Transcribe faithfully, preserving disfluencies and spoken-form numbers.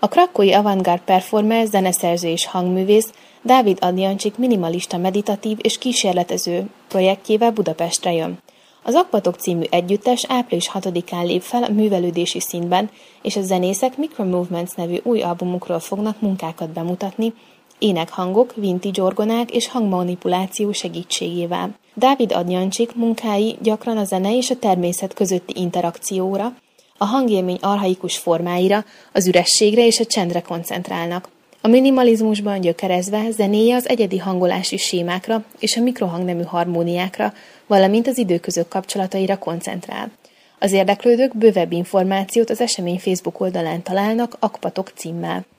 A krakkói avantgárd performer, zeneszerző és hangművész Dávid Adriancsik minimalista meditatív és kísérletező projektjével Budapestre jön. Az Akpatok című együttes április hatodikán lép fel a művelődési színben, és a zenészek Micromovements nevű új albumukról fognak munkákat bemutatni, énekhangok, vintage orgonák és hangmanipuláció segítségével. Dávid Adriancsik munkái gyakran a zene és a természet közötti interakcióra, a hangélmény archaikus formáira, az ürességre és a csendre koncentrálnak. A minimalizmusban gyökerezve zenéje az egyedi hangolási sémákra és a mikrohangnemű harmóniákra, valamint az időközök kapcsolataira koncentrál. Az érdeklődők bővebb információt az esemény Facebook oldalán találnak Akpatok címmel.